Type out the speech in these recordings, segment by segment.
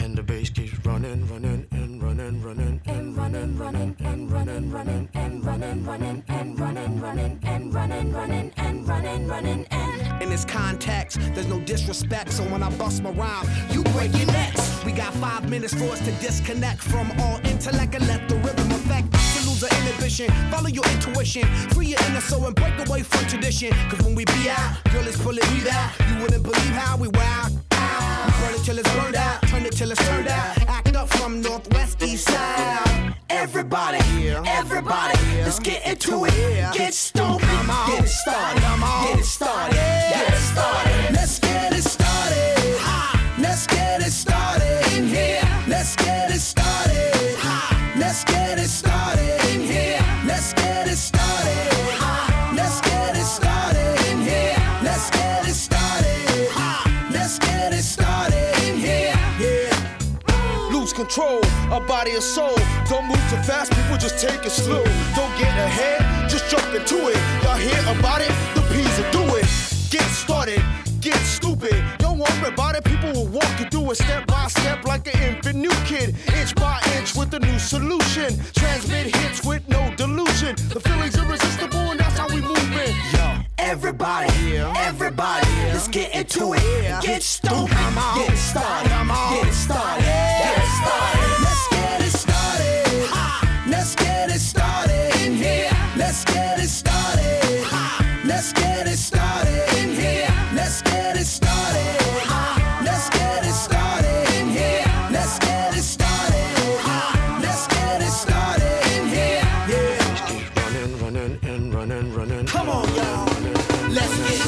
and the bass keeps running, running, and running, running, and running, running, and running, running, and running, running, and running, running, and running, running, and running, running, and. In this context, there's no disrespect, so when I bust my rhyme, you break your necks. We got 5 minutes for us to disconnect from all intellect and let the rhythm affect us to lose our inhibition. Follow your intuition, free your inner soul and break away from tradition. Cause when we be out, girl, it's pulling me out. You wouldn't believe how we wow. We burn it till it's burned out, turn it till it's turned out. Act up from northwest, east side. Everybody, everybody, let's get into it. Get stupid, get it started, get it started, get it started. Let's get it started. Let's get it started in here. Let's get it started. Let's get it started in here. Let's get it started. Let's get it started in here. Let's get it started. Let's get it started in here. Yeah. Lose control, a body and soul. Don't move too fast, people just take it slow. Don't get ahead, just jump into it. Y'all hear about it? The P's will do it. Get started, get stupid. Don't worry about it, people will walk you through it step by step like an infant new kid. Inch by inch with a new solution. Transmit hits with no delusion. The feeling's irresistible and that's how we move it. Yo. Everybody, everybody, let's get into it. Get stupid, get it started, get it started, get it started. Let's get it started. Let's get it started in here. Let's get it started. Let's get it started in here. Let's get it started. Let's get it started in here. Let's get it started. Let's get it started in here. Yeah. Keep running, running, and running, running. Come on, y'all. Let's get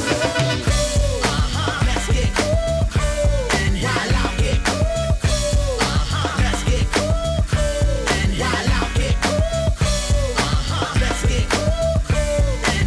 let's get and while out get let's get and while out get let's get and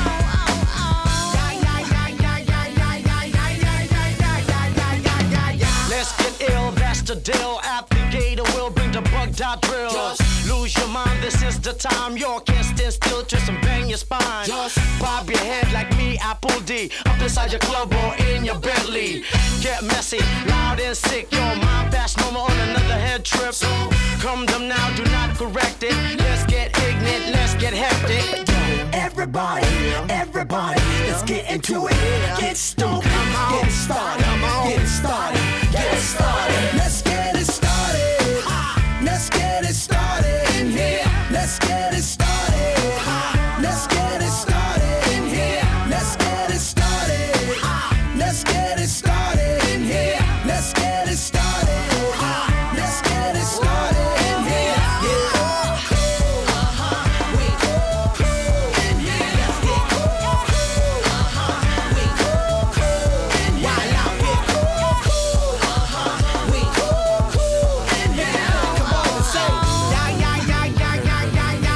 let's get ill, that's the deal. Applicator will bring the bugged out drill. Just lose your mind, this is the time. You can't stand still, twist and bang your spine. Just bob your head like me, Apple D. Up inside your club or in your Bentley. Get messy, loud and sick. Your mind fast, no more on another head trip. So come them now, do not correct it. Let's get ignorant, let's get hectic. everybody, everybody, let's get into it. Get stupid, get it started, get it started, get it started. Let's get it started. Let's get it started in here. Let's get it started. Let's get it started in here. Let's get it started. Let's get it started in here. Let's get it started. Let's get it started in here.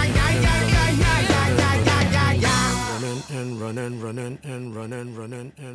Running and